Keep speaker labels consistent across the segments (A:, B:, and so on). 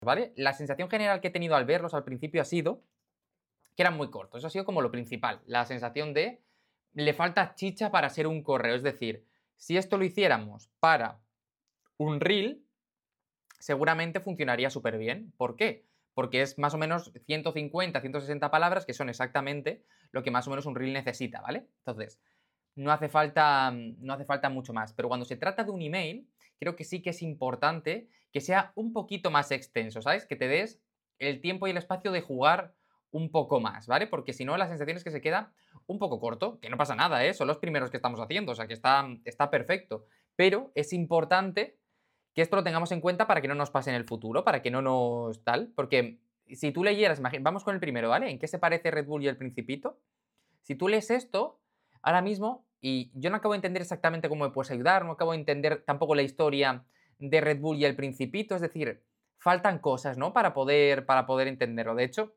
A: ¿vale? La sensación general que he tenido al verlos al principio ha sido que eran muy cortos. Eso ha sido como lo principal. La sensación de le falta chicha para ser un correo. Es decir, si esto lo hiciéramos para un reel, seguramente funcionaría súper bien. ¿Por qué? Porque es más o menos 150, 160 palabras, que son exactamente lo que más o menos un reel necesita, ¿vale? Entonces, no hace falta mucho más. Pero cuando se trata de un email, creo que sí que es importante que sea un poquito más extenso, ¿sabes? Que te des el tiempo y el espacio de jugar un poco más, ¿vale? Porque si no, la sensación es que se queda un poco corto, que no pasa nada, ¿eh? Son los primeros que estamos haciendo, o sea que está perfecto. Pero es importante que esto lo tengamos en cuenta para que no nos pase en el futuro, para que no nos tal, porque si tú leyeras, vamos con el primero, ¿vale? ¿En qué se parece Red Bull y el Principito? Si tú lees esto, ahora mismo, y yo no acabo de entender exactamente cómo me puedes ayudar, no acabo de entender tampoco la historia de Red Bull y el Principito, es decir, faltan cosas, ¿no? Para poder entenderlo. De hecho,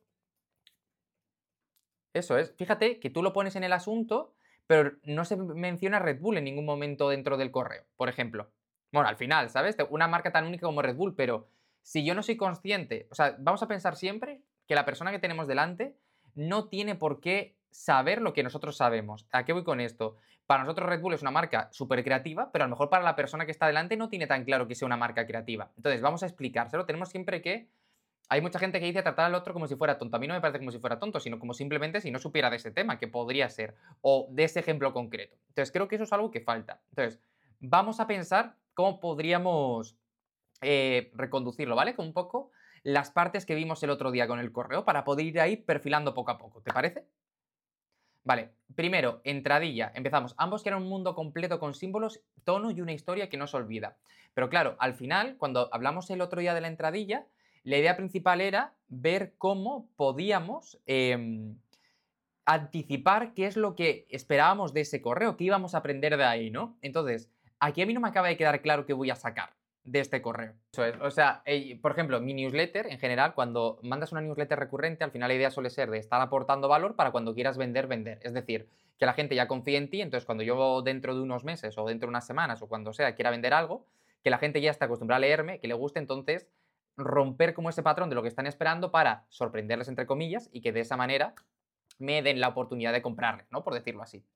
A: eso es. Fíjate que tú lo pones en el asunto, pero no se menciona Red Bull en ningún momento dentro del correo, por ejemplo. Bueno, al final, ¿sabes? Una marca tan única como Red Bull, pero si yo no soy consciente, o sea, vamos a pensar siempre que la persona que tenemos delante no tiene por qué saber lo que nosotros sabemos. ¿A qué voy con esto? Para nosotros Red Bull es una marca súper creativa, pero a lo mejor para la persona que está delante no tiene tan claro que sea una marca creativa. Entonces, vamos a explicárselo. Tenemos siempre que hay mucha gente que dice tratar al otro como si fuera tonto. A mí no me parece como si fuera tonto, sino como simplemente si no supiera de ese tema, que podría ser, o de ese ejemplo concreto. Entonces, creo que eso es algo que falta. Entonces, vamos a pensar cómo podríamos reconducirlo, ¿vale? Con un poco las partes que vimos el otro día con el correo para poder ir ahí perfilando poco a poco. ¿Te parece? Vale, primero, entradilla. Empezamos. Ambos quieren un mundo completo con símbolos, tono y una historia que no se olvida. Pero claro, al final, cuando hablamos el otro día de la entradilla, la idea principal era ver cómo podíamos anticipar qué es lo que esperábamos de ese correo, qué íbamos a aprender de ahí, ¿no? Entonces, aquí a mí no me acaba de quedar claro qué voy a sacar de este correo. Eso es, o sea, por ejemplo, mi newsletter, en general, cuando mandas una newsletter recurrente, al final la idea suele ser de estar aportando valor para cuando quieras vender, vender. Es decir, que la gente ya confíe en ti, entonces cuando yo dentro de unos meses o dentro de unas semanas o cuando sea quiera vender algo, que la gente ya está acostumbrada a leerme, que le guste, entonces romper como ese patrón de lo que están esperando para sorprenderles entre comillas y que de esa manera me den la oportunidad de comprarle, ¿no? Por decirlo así.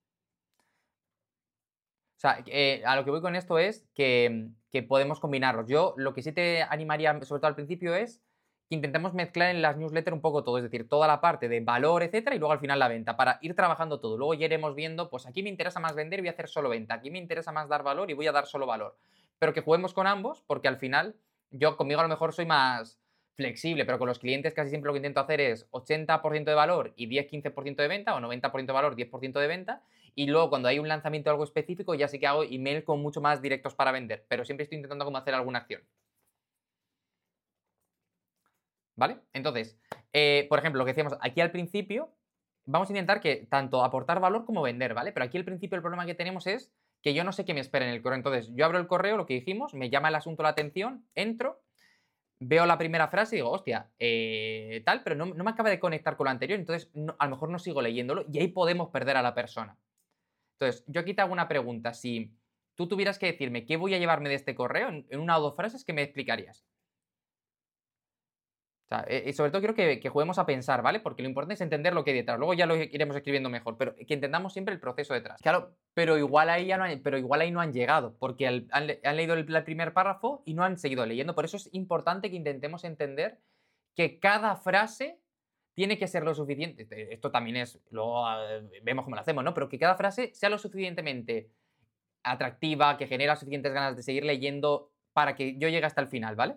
A: O sea, a lo que voy con esto es que podemos combinarlos. Yo lo que sí te animaría, sobre todo al principio, es que intentemos mezclar en las newsletters un poco todo, es decir, toda la parte de valor, etcétera, y luego al final la venta, para ir trabajando todo. Luego ya iremos viendo, pues aquí me interesa más vender y voy a hacer solo venta, aquí me interesa más dar valor y voy a dar solo valor. Pero que juguemos con ambos, porque al final yo conmigo a lo mejor soy más flexible, pero con los clientes casi siempre lo que intento hacer es 80% de valor y 10-15% de venta, o 90% de valor, 10% de venta, y luego cuando hay un lanzamiento de algo específico ya sí que hago email con mucho más directos para vender, pero siempre estoy intentando como hacer alguna acción, ¿vale? Entonces, por ejemplo, lo que decíamos aquí al principio, vamos a intentar que tanto aportar valor como vender, ¿vale? Pero aquí al principio el problema que tenemos es que yo no sé qué me espera en el correo. Entonces, yo abro el correo, lo que dijimos, me llama el asunto la atención, entro, veo la primera frase y digo, hostia, tal, pero no me acaba de conectar con lo anterior, entonces a lo mejor no sigo leyéndolo y ahí podemos perder a la persona. Entonces, yo aquí te hago una pregunta. Si tú tuvieras que decirme qué voy a llevarme de este correo, en una o dos frases, ¿qué me explicarías? O sea, y sobre todo quiero que juguemos a pensar, ¿vale? Porque lo importante es entender lo que hay detrás. Luego ya lo iremos escribiendo mejor, pero que entendamos siempre el proceso detrás. Claro, pero igual ahí, pero igual ahí no han llegado, porque han leído el primer párrafo y no han seguido leyendo. Por eso es importante que intentemos entender que cada frase tiene que ser lo suficiente. Esto también es, luego vemos cómo lo hacemos, ¿no? Pero que cada frase sea lo suficientemente atractiva, que genera suficientes ganas de seguir leyendo para que yo llegue hasta el final, ¿vale?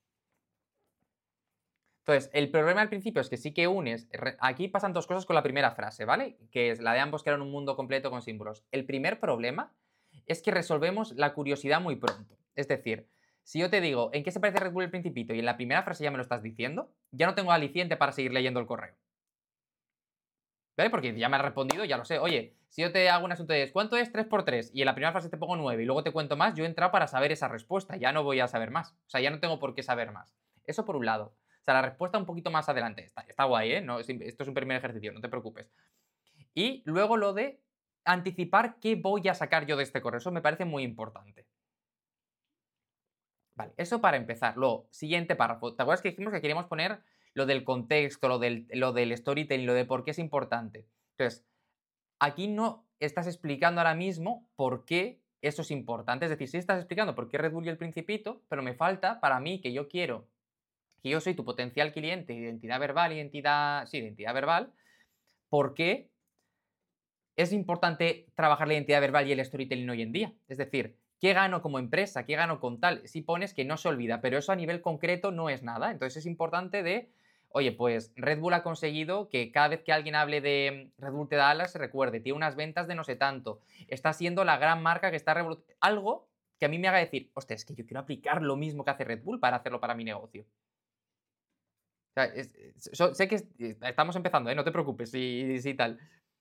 A: Entonces, el problema al principio es que sí que unes. Aquí pasan dos cosas con la primera frase, ¿vale? Que es la de ambos crean un mundo completo con símbolos. El primer problema es que resolvemos la curiosidad muy pronto. Es decir, si yo te digo, ¿en qué se parece Red Bull el Principito? Y en la primera frase ya me lo estás diciendo, ya no tengo aliciente para seguir leyendo el correo. ¿Vale? Porque ya me has respondido, ya lo sé. Oye, si yo te hago un asunto de ¿cuánto es 3 por 3? Y en la primera frase te pongo 9 y luego te cuento más, yo he entrado para saber esa respuesta, ya no voy a saber más. O sea, ya no tengo por qué saber más. Eso por un lado. O sea, la respuesta un poquito más adelante. Está guay, ¿eh? No, esto es un primer ejercicio, no te preocupes. Y luego lo de anticipar qué voy a sacar yo de este correo. Eso me parece muy importante. Vale, eso para empezar. Luego, siguiente párrafo. ¿Te acuerdas que dijimos que queríamos poner lo del contexto, lo del storytelling, lo de por qué es importante? Entonces, aquí no estás explicando ahora mismo por qué eso es importante. Es decir, sí estás explicando por qué Red Bull y el Principito, pero me falta para mí que yo quiero, que yo soy tu potencial cliente, identidad verbal, identidad verbal, ¿por qué es importante trabajar la identidad verbal y el storytelling hoy en día? Es decir, ¿qué gano como empresa? ¿Qué gano con tal? Si pones que no se olvida, pero eso a nivel concreto no es nada. Entonces es importante de, oye, pues Red Bull ha conseguido que cada vez que alguien hable de Red Bull te da alas, se recuerde, tiene unas ventas de no sé tanto, está siendo la gran marca que está revolucionando. Algo que a mí me haga decir, hostia, es que yo quiero aplicar lo mismo que hace Red Bull para hacerlo para mi negocio. O sea, sé que estamos empezando, ¿eh? No te preocupes, si tal.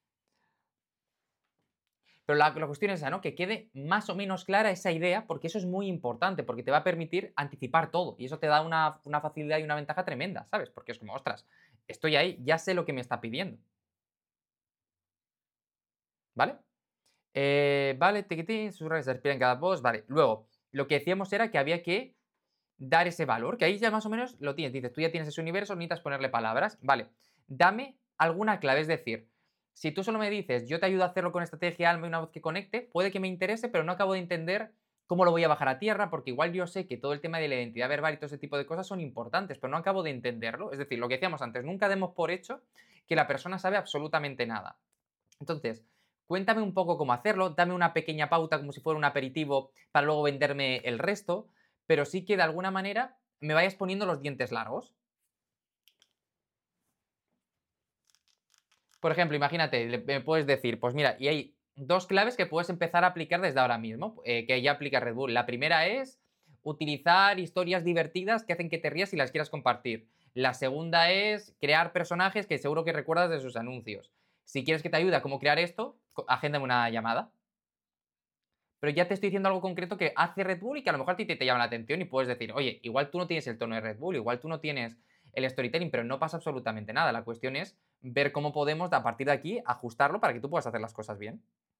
A: Pero la cuestión es esa, ¿no? Que quede más o menos clara esa idea, porque eso es muy importante, porque te va a permitir anticipar todo. Y eso te da una facilidad y una ventaja tremenda, ¿sabes? Porque es como, ostras, estoy ahí, ya sé lo que me está pidiendo. ¿Vale? Vale, tiquitín, sus redes se respiran en cada post, vale. Luego, lo que decíamos era que había que dar ese valor, que ahí ya más o menos lo tienes. Dices, tú ya tienes ese universo, necesitas ponerle palabras. Vale, dame alguna clave, es decir, si tú solo me dices, yo te ayudo a hacerlo con estrategia alma y una voz que conecte, puede que me interese, pero no acabo de entender cómo lo voy a bajar a tierra, porque igual yo sé que todo el tema de la identidad verbal y todo ese tipo de cosas son importantes, pero no acabo de entenderlo. Es decir, lo que decíamos antes, nunca demos por hecho que la persona sabe absolutamente nada. Entonces, cuéntame un poco cómo hacerlo, dame una pequeña pauta como si fuera un aperitivo para luego venderme el resto, pero sí que de alguna manera me vayas poniendo los dientes largos. Por ejemplo, imagínate, me puedes decir, pues mira, y hay dos claves que puedes empezar a aplicar desde ahora mismo, que ya aplica Red Bull. La primera es utilizar historias divertidas que hacen que te rías y las quieras compartir. La segunda es crear personajes que seguro que recuerdas de sus anuncios. Si quieres que te ayude a cómo crear esto, agéndame una llamada. Pero ya te estoy diciendo algo concreto que hace Red Bull y que a lo mejor a ti te llama la atención y puedes decir, oye, igual tú no tienes el tono de Red Bull, igual tú no tienes el storytelling, pero no pasa absolutamente nada. La cuestión es ver cómo podemos a partir de aquí ajustarlo para que tú puedas hacer las cosas bien.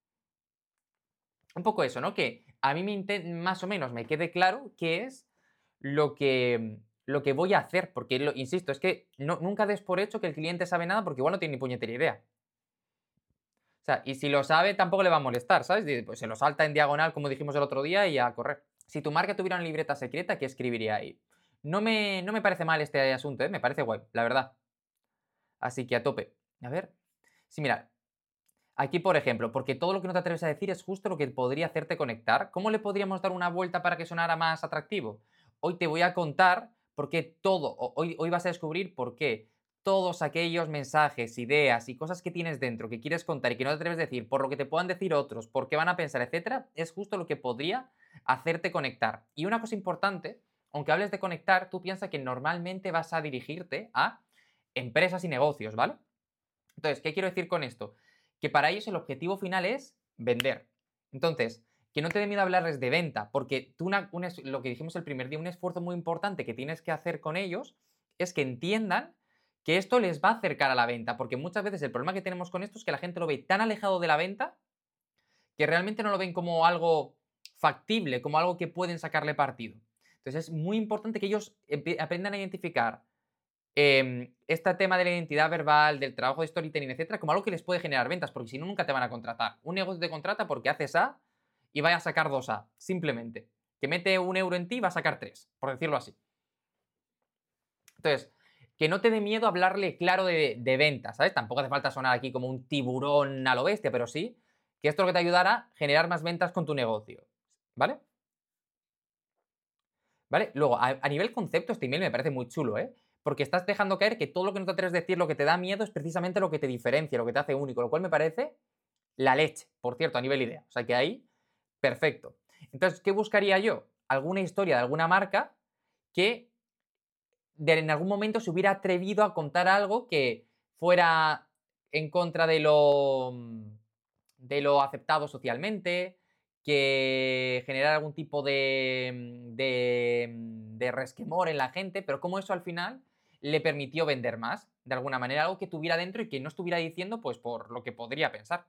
A: Un poco eso, ¿no? Que a mí más o menos me quede claro qué es lo que voy a hacer, porque, insisto, es que nunca des por hecho que el cliente sabe nada porque igual no tiene ni puñetera idea. O sea, y si lo sabe, tampoco le va a molestar, ¿sabes? Pues se lo salta en diagonal, como dijimos el otro día, y a correr. Si tu marca tuviera una libreta secreta, ¿qué escribiría ahí? No me parece mal este asunto, ¿eh? Me parece guay, la verdad. Así que a tope. A ver. Sí, mira, aquí por ejemplo, porque todo lo que no te atreves a decir es justo lo que podría hacerte conectar. ¿Cómo le podríamos dar una vuelta para que sonara más atractivo? Hoy te voy a contar por qué hoy vas a descubrir por qué todos aquellos mensajes, ideas y cosas que tienes dentro, que quieres contar y que no te atreves a decir, por lo que te puedan decir otros, por qué van a pensar, etcétera, es justo lo que podría hacerte conectar. Y una cosa importante, aunque hables de conectar, tú piensas que normalmente vas a dirigirte a empresas y negocios, ¿vale? Entonces, ¿qué quiero decir con esto? Que para ellos el objetivo final es vender. Entonces, que no te dé miedo hablarles de venta, porque tú lo que dijimos el primer día, un esfuerzo muy importante que tienes que hacer con ellos es que entiendan que esto les va a acercar a la venta, porque muchas veces el problema que tenemos con esto es que la gente lo ve tan alejado de la venta que realmente no lo ven como algo factible, como algo que pueden sacarle partido. Entonces es muy importante que ellos aprendan a identificar este tema de la identidad verbal, del trabajo de storytelling, etcétera, como algo que les puede generar ventas, porque si no, nunca te van a contratar. Un negocio te contrata porque haces A y vaya a sacar 2A, simplemente. Que mete 1 euro en ti, va a sacar 3, por decirlo así. Entonces, que no te dé miedo hablarle claro de ventas, ¿sabes? Tampoco hace falta sonar aquí como un tiburón a lo bestia, pero sí que esto es lo que te ayudará a generar más ventas con tu negocio, ¿vale? ¿Vale? Luego, a nivel concepto, este email me parece muy chulo, ¿eh? Porque estás dejando caer que todo lo que no te atreves a decir, lo que te da miedo, es precisamente lo que te diferencia, lo que te hace único, lo cual me parece la leche, por cierto, a nivel idea. O sea que ahí, perfecto. Entonces, ¿qué buscaría yo? Alguna historia de alguna marca que en algún momento se hubiera atrevido a contar algo que fuera en contra de lo aceptado socialmente, que generara algún tipo de resquemor en la gente, pero cómo eso al final le permitió vender más, de alguna manera, algo que tuviera dentro y que no estuviera diciendo, pues por lo que podría pensar.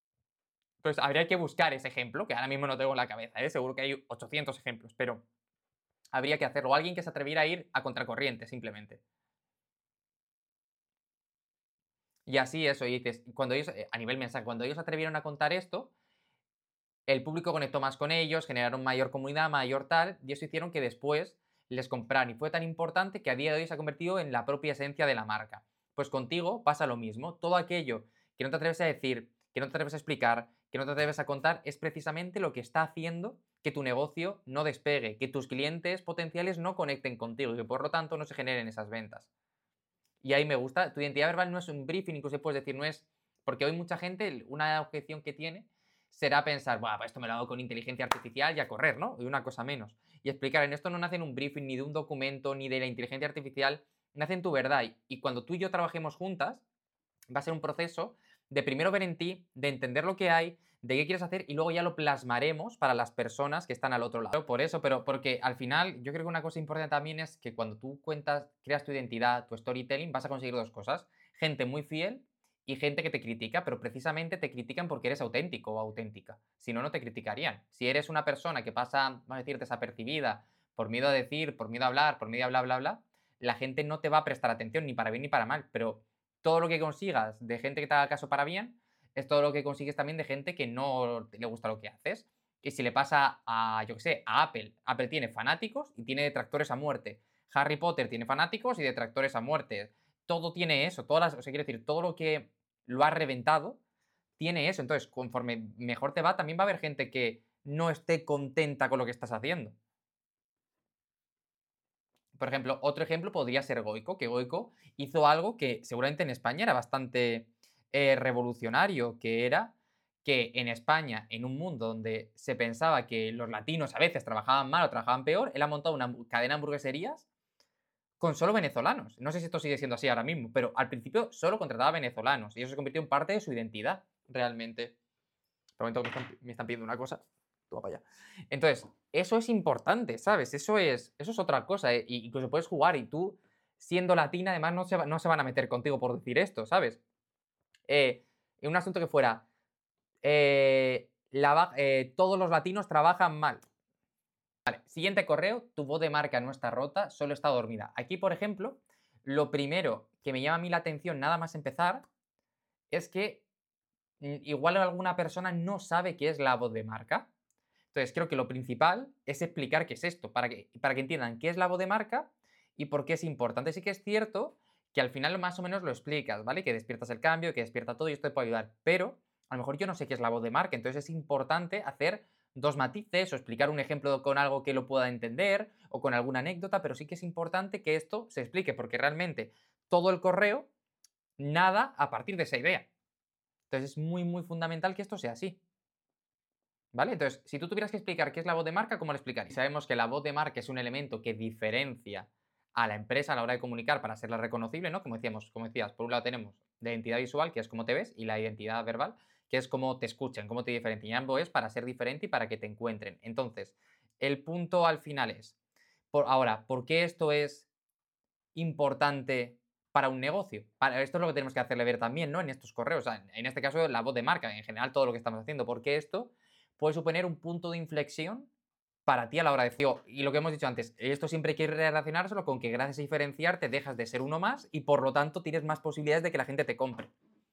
A: Entonces habría que buscar ese ejemplo, que ahora mismo no tengo en la cabeza, ¿eh? Seguro que hay 800 ejemplos, pero habría que hacerlo. O alguien que se atreviera a ir a contracorriente, simplemente. Y así eso, y dices, cuando ellos, a nivel mensaje, cuando ellos se atrevieron a contar esto, el público conectó más con ellos, generaron mayor comunidad, mayor tal, y eso hicieron que después les compraran. Y fue tan importante que a día de hoy se ha convertido en la propia esencia de la marca. Pues contigo pasa lo mismo. Todo aquello que no te atreves a decir, que no te atreves a explicar, que no te atreves a contar, es precisamente lo que está haciendo que tu negocio no despegue, que tus clientes potenciales no conecten contigo y que por lo tanto no se generen esas ventas. Y ahí me gusta, tu identidad verbal no es un briefing, incluso puedes decir, no es, porque hoy mucha gente, una objeción que tiene será pensar, bueno, pues esto me lo hago con inteligencia artificial y a correr, ¿no? Y una cosa menos. Y explicar, en esto no nace en un briefing, ni de un documento, ni de la inteligencia artificial, nace en tu verdad. Y cuando tú y yo trabajemos juntas, va a ser un proceso de primero ver en ti, de entender lo que hay, de qué quieres hacer y luego ya lo plasmaremos para las personas que están al otro lado. Por eso, pero porque al final yo creo que una cosa importante también es que cuando tú cuentas, creas tu identidad, tu storytelling, vas a conseguir dos cosas. Gente muy fiel y gente que te critica, pero precisamente te critican porque eres auténtico o auténtica. Si no, no te criticarían. Si eres una persona que pasa, vamos a decir, desapercibida por miedo a decir, por miedo a hablar, por miedo a bla, bla, bla, la gente no te va a prestar atención ni para bien ni para mal, pero todo lo que consigas de gente que te haga caso para bien, es todo lo que consigues también de gente que no le gusta lo que haces. Y si le pasa a, yo qué sé, a Apple, Apple tiene fanáticos y tiene detractores a muerte. Harry Potter tiene fanáticos y detractores a muerte. Todo tiene eso, o sea, quiero decir, todo lo que lo ha reventado tiene eso. Entonces, conforme mejor te va, también va a haber gente que no esté contenta con lo que estás haciendo. Por ejemplo, otro ejemplo podría ser Goico, que Goico hizo algo que seguramente en España era bastante revolucionario, que era que en España, en un mundo donde se pensaba que los latinos a veces trabajaban mal o trabajaban peor, él ha montado una cadena de hamburgueserías con solo venezolanos. No sé si esto sigue siendo así ahora mismo, pero al principio solo contrataba venezolanos y eso se convirtió en parte de su identidad, realmente. Por un momento que me están pidiendo una cosa. Toma para allá. Entonces, eso es importante, ¿sabes? Eso es otra cosa. Y incluso puedes jugar y tú, siendo latina, además no se van a meter contigo por decir esto, ¿sabes? En un asunto que fuera, todos los latinos trabajan mal. Vale, siguiente correo, tu voz de marca no está rota, solo está dormida. Aquí, por ejemplo, lo primero que me llama a mí la atención, nada más empezar, es que igual alguna persona no sabe qué es la voz de marca. Entonces, creo que lo principal es explicar qué es esto, para que entiendan qué es la voz de marca y por qué es importante. Sí que es cierto que al final más o menos lo explicas, ¿vale? Que despiertas el cambio, que despierta todo y esto te puede ayudar. Pero a lo mejor yo no sé qué es la voz de marca, entonces es importante hacer dos matices o explicar un ejemplo con algo que lo pueda entender o con alguna anécdota, pero sí que es importante que esto se explique porque realmente todo el correo nada a partir de esa idea. Entonces es muy, muy fundamental que esto sea así. ¿Vale? Entonces, si tú tuvieras que explicar qué es la voz de marca, ¿cómo lo explicarías? Sabemos que la voz de marca es un elemento que diferencia a la empresa a la hora de comunicar para hacerla reconocible, ¿no? Como decíamos, como decías, por un lado tenemos la identidad visual, que es cómo te ves, y la identidad verbal, que es cómo te escuchan, cómo te diferencian. Y ambos es para ser diferente y para que te encuentren. Entonces, el punto al final es, ahora, ¿por qué esto es importante para un negocio? Esto es lo que tenemos que hacerle ver también, ¿no? En estos correos. O sea, en este caso, la voz de marca, en general, todo lo que estamos haciendo. Porque esto puede suponer un punto de inflexión para ti a la hora de decir, y lo que hemos dicho antes, esto siempre hay que relacionárselo con que gracias a diferenciarte dejas de ser uno más y por lo tanto tienes más posibilidades de que la gente te compre.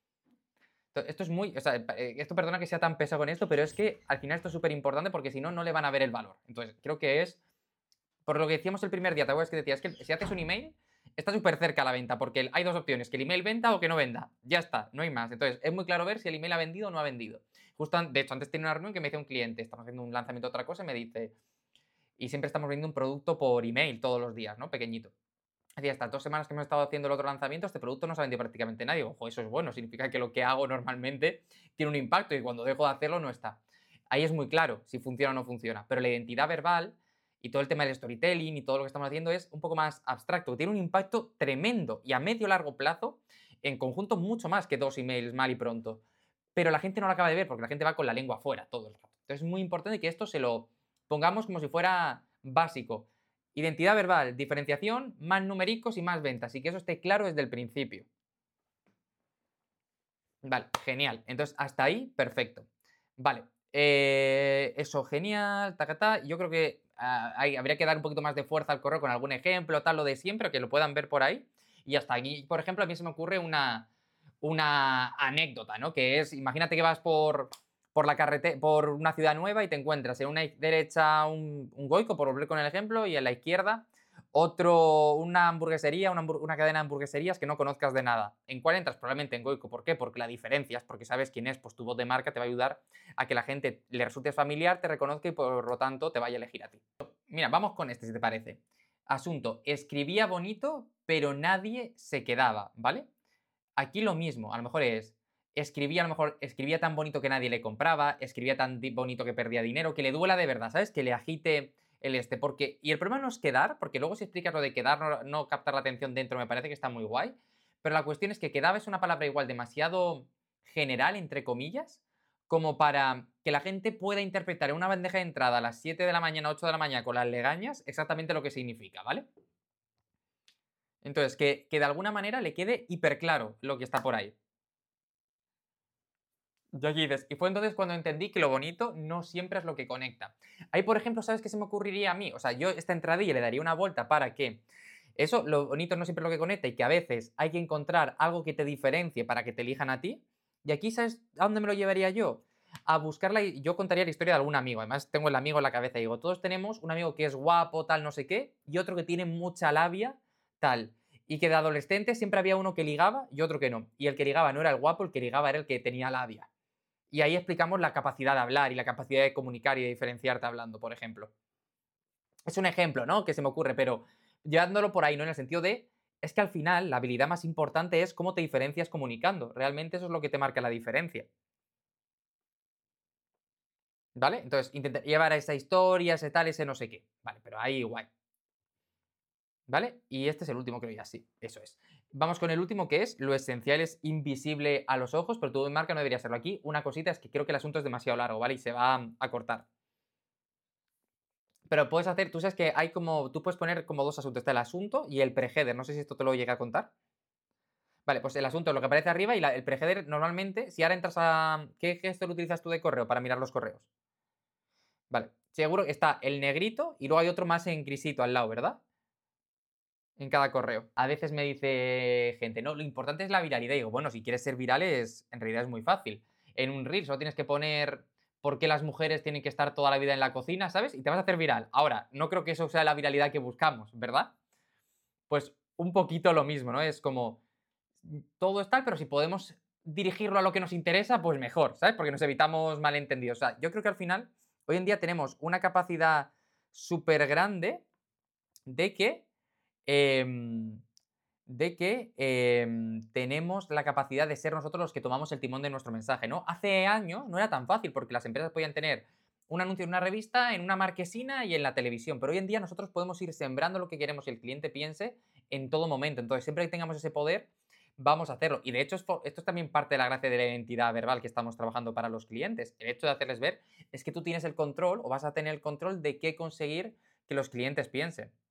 A: Esto es muy, o sea, esto perdona que sea tan pesado con esto, pero es que al final esto es súper importante porque si no, no le van a ver el valor. Entonces, creo que es por lo que decíamos el primer día, ¿te acuerdas que decías que si haces un email, está súper cerca a la venta, porque hay dos opciones, que el email venda o que no venda. Ya está, no hay más. Entonces, es muy claro ver si el email ha vendido o no ha vendido. Justo, de hecho, antes tenía una reunión que me decía un cliente, estamos haciendo un lanzamiento de otra cosa, y me dice, y siempre estamos vendiendo un producto por email todos los días, ¿no? Pequeñito. Decía, estas 2 semanas que hemos estado haciendo el otro lanzamiento, este producto no se ha vendido prácticamente nadie. Ojo, eso es bueno, significa que lo que hago normalmente tiene un impacto y cuando dejo de hacerlo no está. Ahí es muy claro si funciona o no funciona, pero la identidad verbal y todo el tema del storytelling y todo lo que estamos haciendo es un poco más abstracto, tiene un impacto tremendo y a medio largo plazo, en conjunto, mucho más que 2 emails mal y pronto. Pero la gente no lo acaba de ver porque la gente va con la lengua afuera todo el rato. Entonces es muy importante que esto se lo pongamos como si fuera básico. Identidad verbal, diferenciación, más numéricos y más ventas. Y que eso esté claro desde el principio. Vale, genial. Entonces, hasta ahí, perfecto. Vale, eso, genial, tacatá. Yo creo que habría que dar un poquito más de fuerza al correo con algún ejemplo, tal, lo de siempre, que lo puedan ver por ahí. Y hasta aquí, por ejemplo, a mí se me ocurre una anécdota, ¿no? Que es, imagínate que vas por la carretera, por una ciudad nueva y te encuentras en una derecha un Goico, por volver con el ejemplo, y en la izquierda una hamburguesería, una cadena de hamburgueserías que no conozcas de nada. ¿En cuál entras? Probablemente en Goico. ¿Por qué? Porque la diferencias, porque sabes quién es, pues tu voz de marca te va a ayudar a que la gente le resulte familiar, te reconozca y por lo tanto te vaya a elegir a ti. Mira, vamos con este, si te parece. Asunto, escribía bonito, pero nadie se quedaba, ¿vale? Aquí lo mismo, a lo mejor a lo mejor escribía tan bonito que nadie le compraba, escribía tan bonito que perdía dinero, que le duela de verdad, ¿sabes? Que le agite porque, y el problema no es quedar, porque luego si explicas lo de quedar, no captar la atención dentro, me parece que está muy guay, pero la cuestión es que quedaba es una palabra igual demasiado general, entre comillas, como para que la gente pueda interpretar en una bandeja de entrada a las 7 de la mañana, 8 de la mañana con las legañas, exactamente lo que significa, ¿vale? Entonces, que de alguna manera le quede hiper claro lo que está por ahí. Y aquí dices, y fue entonces cuando entendí que lo bonito no siempre es lo que conecta. Ahí, por ejemplo, ¿sabes qué se me ocurriría a mí? O sea, yo esta entradilla le daría una vuelta para que eso, lo bonito no siempre es lo que conecta y que a veces hay que encontrar algo que te diferencie para que te elijan a ti. Y aquí, ¿sabes a dónde me lo llevaría yo? A buscarla y yo contaría la historia de algún amigo. Además, tengo el amigo en la cabeza y digo, todos tenemos un amigo que es guapo, tal, no sé qué, y otro que tiene mucha labia, tal. Y que de adolescente siempre había uno que ligaba y otro que no. Y el que ligaba no era el guapo, el que ligaba era el que tenía labia. Y ahí explicamos la capacidad de hablar y la capacidad de comunicar y de diferenciarte hablando, por ejemplo. Es un ejemplo, ¿no? Que se me ocurre, pero llevándolo por ahí, ¿no? En el sentido de, es que al final la habilidad más importante es cómo te diferencias comunicando. Realmente eso es lo que te marca la diferencia. ¿Vale? Entonces, intentar llevar a esa historia, ese tal, ese no sé qué. Vale, pero ahí guay. ¿Vale? Y este es el último, creo ya, sí, eso es. Vamos con el último, que es lo esencial es invisible a los ojos, pero tu marca no debería serlo. Aquí una cosita es que creo que el asunto es demasiado largo, ¿vale? Y se va a cortar. Pero puedes hacer, tú sabes que hay como, tú puedes poner como dos asuntos, está el asunto y el preheader, no sé si esto te lo llega a contar. Vale, pues el asunto es lo que aparece arriba y el preheader normalmente, si ahora entras a, ¿qué gestor utilizas tú de correo para mirar los correos? Vale, seguro que está el negrito y luego hay otro más en grisito al lado, ¿verdad? En cada correo. A veces me dice gente, no, lo importante es la viralidad. Y digo, bueno, si quieres ser viral en realidad es muy fácil. En un reel solo tienes que poner por qué las mujeres tienen que estar toda la vida en la cocina, ¿sabes? Y te vas a hacer viral. Ahora, no creo que eso sea la viralidad que buscamos, ¿verdad? Pues un poquito lo mismo, ¿no? Es como, todo es tal, pero si podemos dirigirlo a lo que nos interesa, pues mejor, ¿sabes? Porque nos evitamos malentendidos. O sea, yo creo que al final, hoy en día tenemos una capacidad súper grande de que em, tenemos la capacidad de ser nosotros los que tomamos el timón de nuestro mensaje, ¿no? Hace años no era tan fácil porque las empresas podían tener un anuncio en una revista, en una marquesina y en la televisión, pero hoy en día nosotros podemos ir sembrando lo que queremos y el cliente piense en todo momento. Entonces, siempre que tengamos ese poder, vamos a hacerlo. Y de hecho, esto es también parte de la gracia de la identidad verbal que estamos trabajando para los clientes. El hecho de hacerles ver es que tú tienes el control o vas a tener el control de qué conseguir que los clientes piensen.